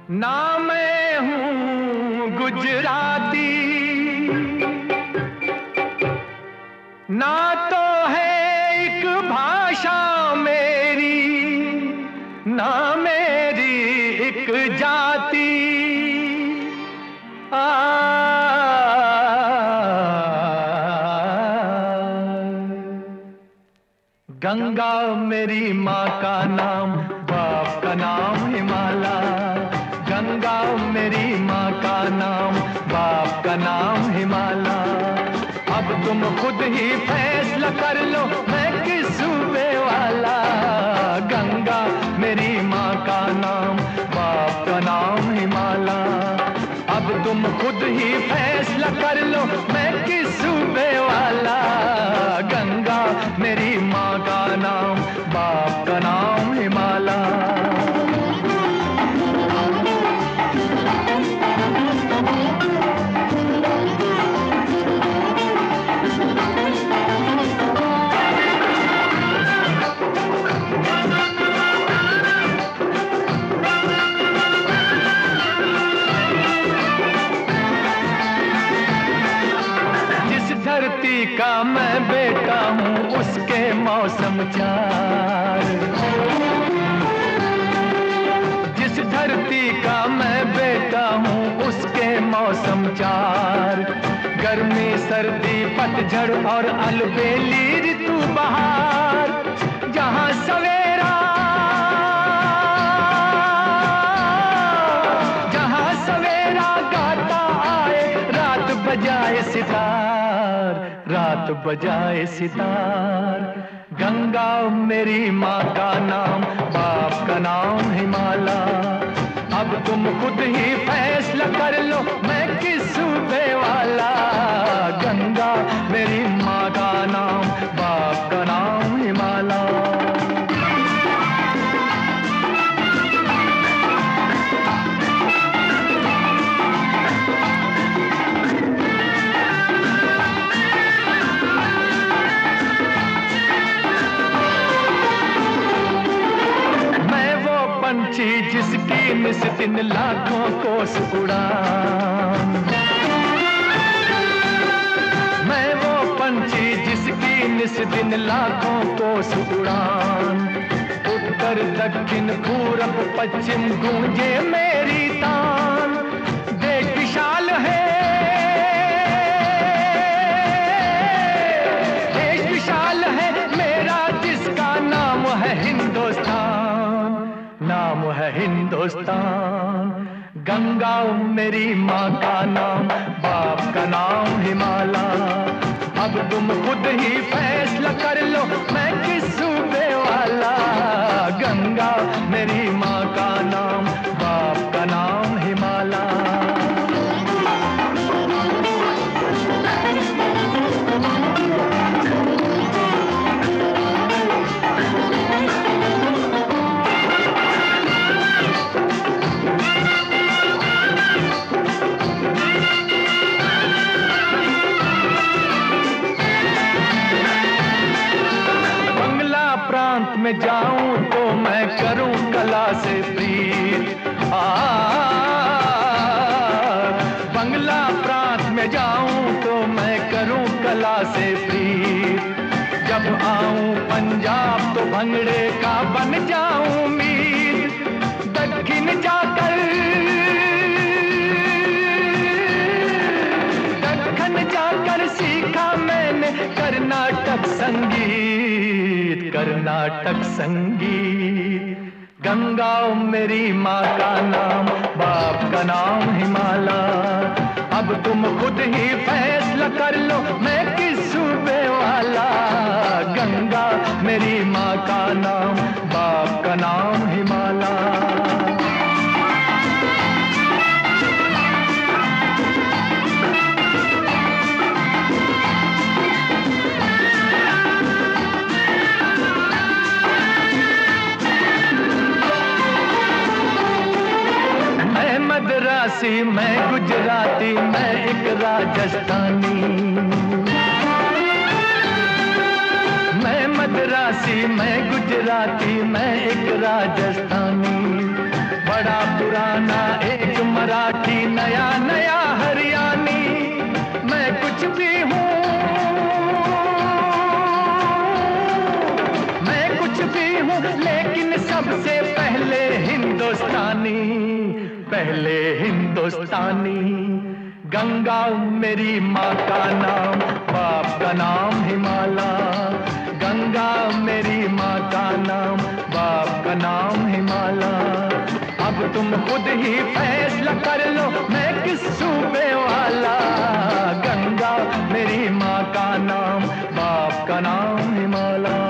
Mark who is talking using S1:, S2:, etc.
S1: ना मैं हूँ गुजराती, ना तो है एक भाषा मेरी, ना मेरी एक जाति। गंगा मेरी माँ का नाम, बाप का नाम हिमालय। गंगा मेरी माँ का नाम, बाप का नाम हिमालय। अब तुम खुद ही फैसला कर लो, मैं किस सूबे वाला। गंगा मेरी माँ का नाम, बाप का नाम हिमालय। अब तुम खुद ही फैसला कर लो, मैं किस सूबे वाला। गंगा मेरी माँ का नाम, बाप का नाम हिमालय। धरती का मैं बेटा हूँ, उसके मौसम चार। जिस धरती का मैं बेटा हूँ, उसके मौसम चार। गर्मी सर्दी पतझड़ और अलबेली ऋतु बहार। जहाँ सवेरा, जहाँ सवेरा गाता आए, रात बजाए सितार, रात बजाए सितार। गंगा मेरी माँ का नाम, बाप का नाम हिमालय। अब तुम खुद ही फैसला कर लो, मैं किस सूबे वाला। गंगा मेरी माँ का नाम, बाप का नाम हिमालय। पंछी जिसकी निस दिन लाखों कोस उड़ान। मैं वो पंछी जिसकी निस दिन लाखों कोस उड़ान। उत्तर दक्षिण पूरब पश्चिम गूंजे मेरी तान। देश विशाल है, देश विशाल है मेरा, जिसका नाम है हिंदुस्तान, नाम है हिंदुस्तान। गंगा मेरी माँ का नाम, बाप का नाम हिमालय। अब तुम खुद ही फैसला कर लो, मैं किस सूबे वाला। गंगा मेरी माँ का नाम, बाप का नाम हिमालय। प्रांत में जाऊं तो मैं करूं कला से प्रीत। बंगला प्रांत में जाऊं तो मैं करूं कला से प्रीत। जब आऊं पंजाब तो भंगड़े का बन जाऊं मीर। दक्षिण जाकर, दक्षिण जाकर सीखा मैंने कर्नाटक संगीत, कर्नाटक संगीत। गंगा मेरी माँ का नाम, बाप का नाम हिमालय। अब तुम खुद ही फैसला कर लो, मैं किस सूबे वाला। गंगा मेरी माँ का नाम, बाप का नाम हिमालय। मद्रासी मैं गुजराती, मैं एक राजस्थानी। मैं मद्रासी मैं गुजराती, मैं एक राजस्थानी। बड़ा पुराना नया नया हरियाणी। मैं कुछ भी हूँ, मैं कुछ भी हूँ, लेकिन सबसे पहले हिंदुस्तानी, पहले हिंदुस्तानी। गंगा मेरी माँ का नाम, बाप का नाम हिमाला। गंगा मेरी माँ का नाम, बाप का नाम हिमाला। अब तुम खुद ही फैसला कर लो, मैं किस सूबे वाला। गंगा मेरी माँ का नाम, बाप का नाम हिमाला।